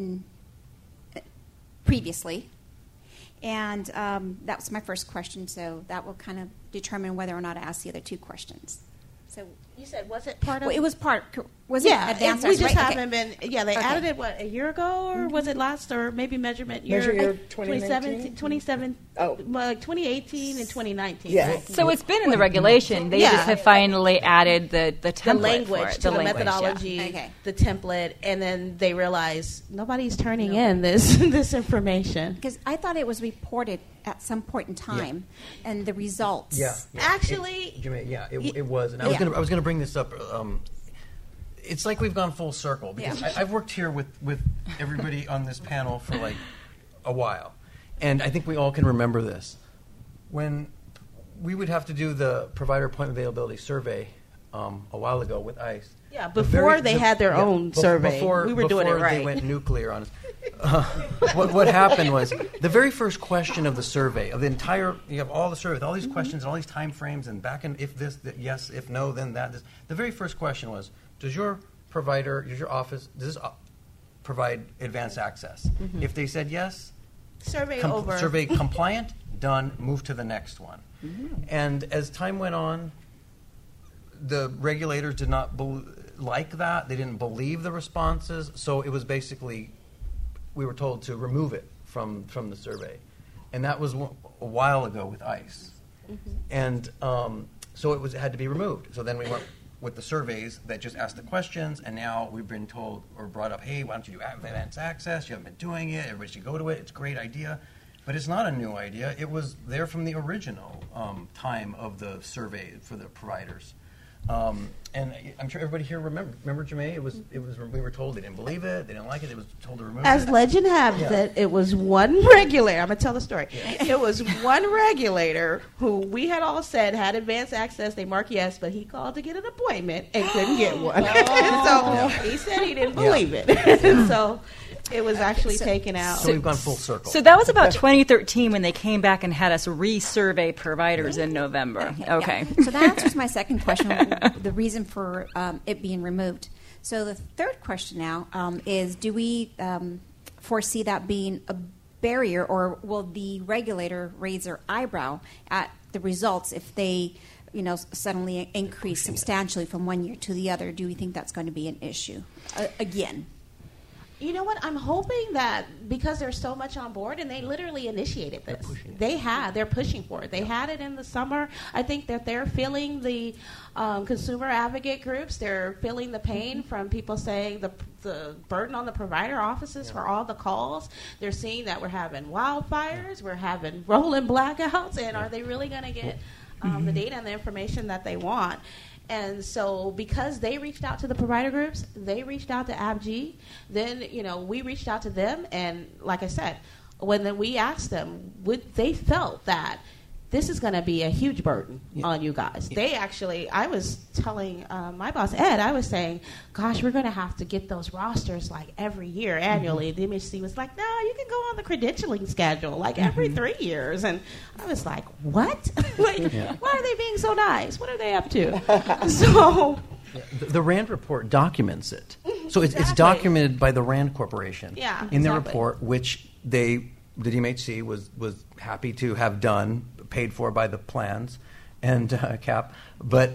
J: previously? And that was my first question, so that will kind of determine whether or not I ask the other 2 questions. So
B: You said, was it part of?
J: well, it was part. Was
B: Yeah,
J: it advanced?
B: we just
J: right?
B: haven't been. Yeah, they added it a year ago, or was it last, or maybe measurement year?
A: Measure year 2019?
B: 27.
A: Oh.
B: Well, like 2018 and 2019.
A: Yeah.
B: Right?
E: So it's been in the regulation. They just have finally added the template
B: The
E: for
B: language
E: it.
B: to the
E: language,
B: methodology,
E: yeah.
J: Okay.
B: the template, and then they realize nobody's turning in this information.
J: Because I thought it was reported at some point in time, and the results.
B: Actually,
D: It was, and I was going to bring this up. It's like we've gone full circle because I've worked here with everybody on this panel for like a while, and I think we all can remember this. When we would have to do the provider appointment availability survey a while ago with ICE.
B: Yeah, before they had their own survey, we were doing it right.
D: Before they went nuclear on us. What happened was the very first question of the survey, of the entire, you have all the survey with all these questions and all these time frames and back and if this, yes, if no, then that. This. The very first question was, does your provider, does your office, does this provide advanced access? If they said yes,
B: survey over.
D: Survey compliant, done, move to the next one. And as time went on, the regulators did not like that. They didn't believe the responses. So it was basically, we were told to remove it from the survey. And that was a while ago with ICE. And so it had to be removed. So then we went with the surveys that just asked the questions, and now we've been told or brought up, hey, why don't you do advanced access? You haven't been doing it. Everybody should go to it. It's a great idea. But it's not a new idea. It was there from the original time of the survey for the providers. And I'm sure everybody here remember Jemay? It was we were told they didn't believe it, they didn't like it, it was told to remove
B: As
D: it.
B: legend has it, it was one regulator. I'm going to tell the story. It was one regulator who we had all said had advanced access. They marked yes, but he called to get an appointment and couldn't get one. So he said he didn't believe it. So it was actually taken out.
D: So we've gone full circle.
E: So that was about 2013 when they came back and had us resurvey providers in November. Okay.
J: Yeah. So that answers my second question, the reason for it being removed. So the third question now is, do we foresee that being a barrier, or will the regulator raise their eyebrow at the results if they, suddenly increase substantially from one year to the other? Do we think that's going to be an issue again?
B: You know what? I'm hoping that because there's so much on board, and they literally initiated this. They're pushing for it. They had it in the summer. I think that they're feeling the consumer advocate groups. They're feeling the pain from people saying the burden on the provider offices for all the calls. They're seeing that we're having wildfires, we're having rolling blackouts, and are they really going to get the data and the information that they want? And so because they reached out to the provider groups, they reached out to ABG, then, we reached out to them. And like I said, when we asked them, they felt that this is going to be a huge burden on you guys. They actually, I was telling my boss, Ed, I was saying, gosh, we're going to have to get those rosters like every year, annually. The MHC was like, no, you can go on the credentialing schedule like every 3 years. And I was like, what? Why are they being so nice? What are they up to? So
D: the RAND report documents it. So it's documented by the RAND Corporation in their report, which the DMHC was happy to have done, paid for by the plans and CAP, but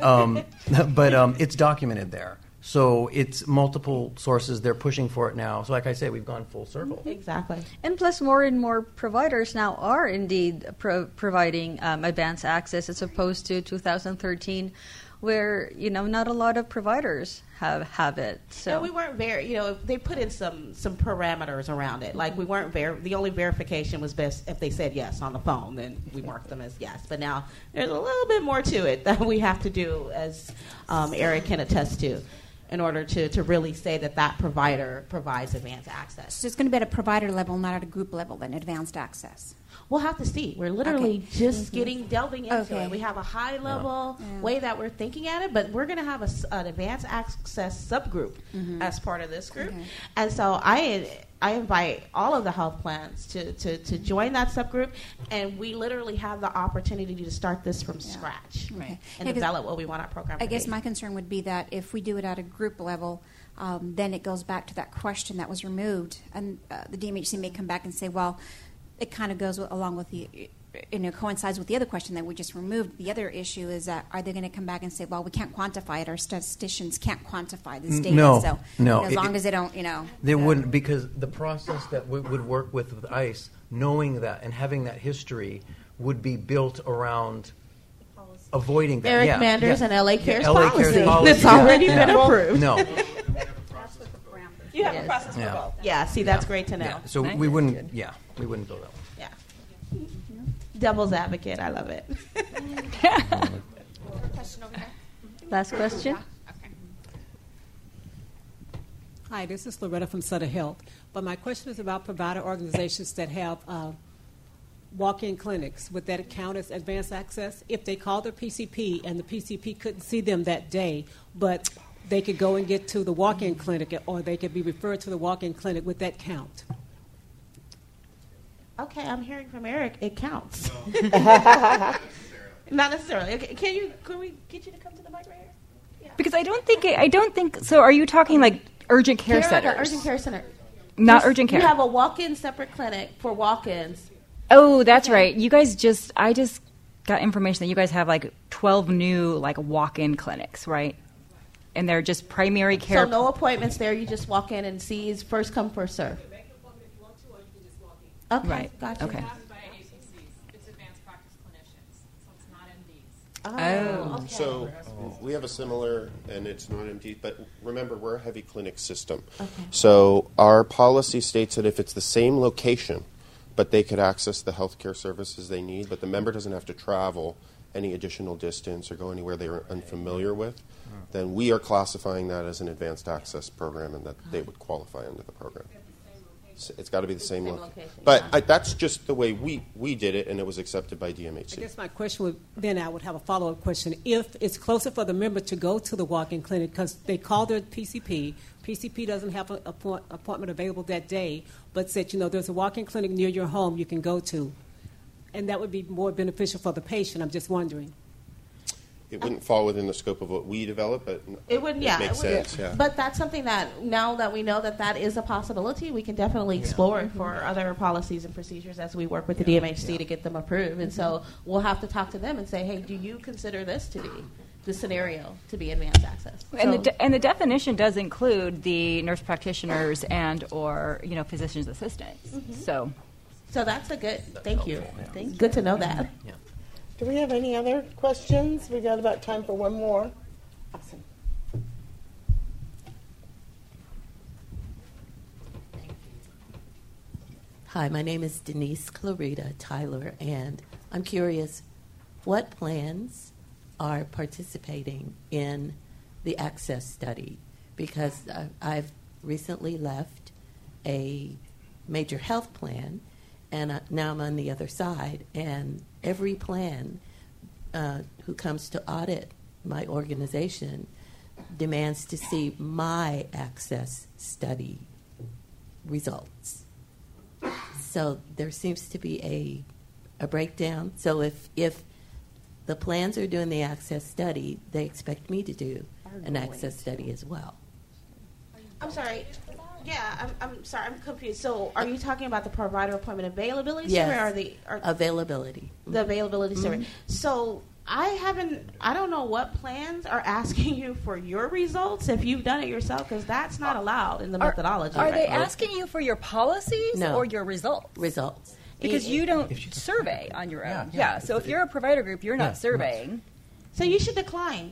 D: it's documented there. So it's multiple sources. They're pushing for it now. So like I say, we've gone full circle.
B: Exactly.
C: And plus, more and more providers now are indeed providing advanced access, as opposed to 2013, where not a lot of providers have it. So
B: and we weren't they put in some parameters around it. Like we weren't the only verification was best if they said yes on the phone, then we marked them as yes. But now there's a little bit more to it that we have to do, as Eric can attest to, in order to really say that provider provides advanced access.
J: So it's going to be at a provider level, not at a group level, then advanced access.
B: We'll have to see. We're literally just delving into it. We have a high-level way that we're thinking at it, but we're going to have an advanced access subgroup as part of this group. And so I invite all of the health plans to join that subgroup, and we literally have the opportunity to start this from scratch and develop what we want our program to be.
J: I guess my concern would be that if we do it at a group level, then it goes back to that question that was removed, and the DMHC may come back and say, well, it kind of goes along with coincides with the other question that we just removed. The other issue is that are they going to come back and say, well, we can't quantify it. Our statisticians can't quantify this data.
D: No.
J: As long as they don't,
D: They wouldn't, because the process that we would work with ICE, knowing that and having that history, would be built around avoiding that.
B: Eric Manders and LA Cares
D: LA
B: policy.
D: Cares policy.
B: That's already been approved.
D: No.
B: You have a process for both. Yeah, see, that's great to know.
D: Yeah. So we wouldn't build that one.
B: Yeah. Devil's advocate, I love it.
F: Question over there.
C: Last question.
F: Okay.
H: Hi, this is Loretta from Sutter Health. But my question is about provider organizations that have walk-in clinics. Would that count as advanced access? If they call their PCP and the PCP couldn't see them that day, but they could go and get to the walk-in clinic, or they could be referred to the walk-in clinic, would that count?
B: Okay, I'm hearing from Eric. It counts. Not necessarily. Okay, can we get you to come to the mic right here? Yeah.
E: Because I don't think. So are you talking like urgent care centers?
B: Urgent care center.
E: Not urgent care.
B: You have a walk-in separate clinic for walk-ins.
E: Oh, that's right. I just got information that you guys have like 12 new like walk-in clinics, right? And they're just primary care.
B: So no appointments there. You just walk in and see. It's first come, first serve. Okay,
E: right.
B: Gotcha.
E: Okay.
F: It's advanced practice clinicians, so it's not MDs.
B: Oh, okay.
G: So we have a similar, and it's not MD, but remember, we're a heavy clinic system.
B: Okay.
G: So our policy states that if it's the same location, but they could access the healthcare services they need, but the member doesn't have to travel, any additional distance or go anywhere they are unfamiliar with, then we are classifying that as an advanced access program and that they would qualify under the program. It's got to be the same location. But that's just the way we did it, and it was accepted by DMHC.
H: I guess my question would, then I would have a follow-up question. If it's closer for the member to go to the walk-in clinic because they call their PCP doesn't have an appointment available that day, but said, there's a walk-in clinic near your home you can go to, and that would be more beneficial for the patient. I'm just wondering.
G: It wouldn't fall within the scope of what we develop, but
B: it wouldn't.
G: It makes sense. Yeah.
B: But that's something that now that we know that is a possibility, we can definitely explore it for other policies and procedures as we work with the DMHC to get them approved. And so we'll have to talk to them and say, hey, do you consider this to be the scenario to be advanced access?
E: And the definition does include the nurse practitioners and or physician's assistants. So
B: that's a good. Thank you. Good to know that.
D: Yeah.
A: Do we have any other questions? We got about time for one more. Awesome.
K: Hi, my name is Denise Clarita Tyler, and I'm curious, what plans are participating in the access study? Because I've recently left a major health plan, and now I'm on the other side, and every plan who comes to audit my organization demands to see my access study results. So there seems to be a breakdown. So if the plans are doing the access study, they expect me to do an access study as well.
B: I'm sorry. Yeah, I'm sorry. I'm confused. So are you talking about the provider appointment availability survey or
K: availability?
B: The availability survey. So I don't know what plans are asking you for your results if you've done it yourself, because that's not allowed in the methodology.
E: Are they asking you for your policies or your results?
K: Results.
E: Because you don't survey on your own. Yeah. So if you're a provider group, you're not surveying.
B: So you should decline.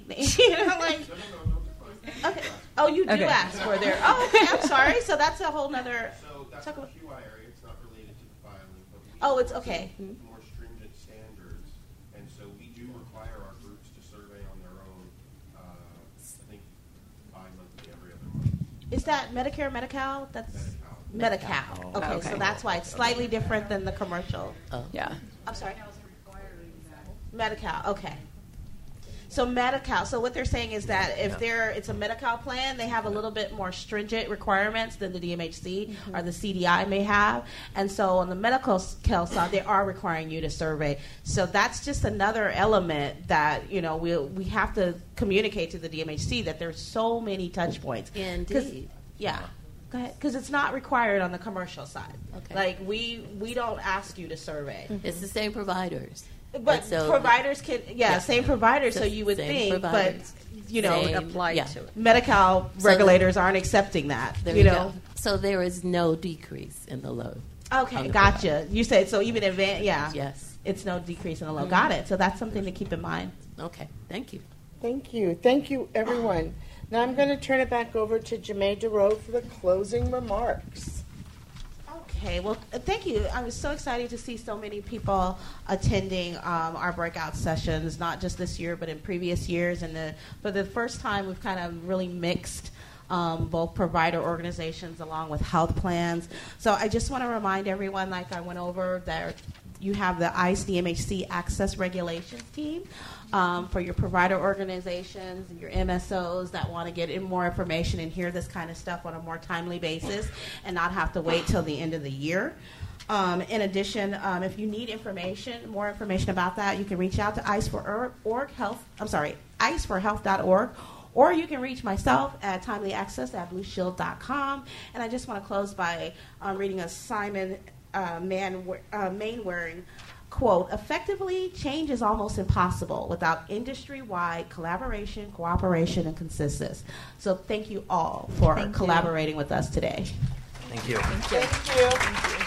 B: Okay. Oh, you do ask for their. Oh, okay. I'm sorry. So that's a whole nother.
G: So that's a QI area. It's not related to the filing.
B: But it's okay.
G: More stringent standards, and so we do require our groups to survey on their own. I think bi-monthly, every other month.
B: Is that Medicare, Medi-Cal? That's Medi-Cal. Okay, so that's why it's slightly different than the commercial.
E: Yeah.
B: I'm sorry. Medi-Cal. Okay. So Medi-Cal. So what they're saying is that if it's a Medi-Cal plan, they have a little bit more stringent requirements than the DMHC or the CDI may have. And so on the medical side, they are requiring you to survey. So that's just another element that we have to communicate to the DMHC that there's so many touch points.
K: Indeed.
B: Yeah. Go ahead. Because it's not required on the commercial side.
K: Okay.
B: Like we don't ask you to survey.
K: It's the same providers.
B: But so providers can, same providers, so you would think,
K: providers.
B: But,
C: apply to it.
B: Medi-Cal regulators aren't accepting that,
K: Go. So there is no decrease in the load.
B: Okay, gotcha. You said, so even
K: Yes.
B: it's no decrease in the load. Got it. So that's something to keep in mind.
K: Okay, thank you.
A: Thank you. Thank you, everyone. Now I'm going to turn it back over to Jemae DeRoe for the closing remarks.
B: Okay, well, thank you. I was so excited to see so many people attending our breakout sessions, not just this year, but in previous years. And for the first time, we've kind of really mixed both provider organizations along with health plans. So I just want to remind everyone, like I went over, that you have the ICE DMHC Access Regulations team for your provider organizations and your MSOs that want to get in more information and hear this kind of stuff on a more timely basis and not have to wait till the end of the year. In addition, if you need more information about that, you can reach out to iceforhealth.org, or you can reach myself at timelyAccess@blueshield.com. And I just want to close by reading a Simon Mainwaring quote: "Effectively, change is almost impossible without industry-wide collaboration, cooperation, and consensus." So thank you all for collaborating with us today.
D: Thank you.
A: Thank you.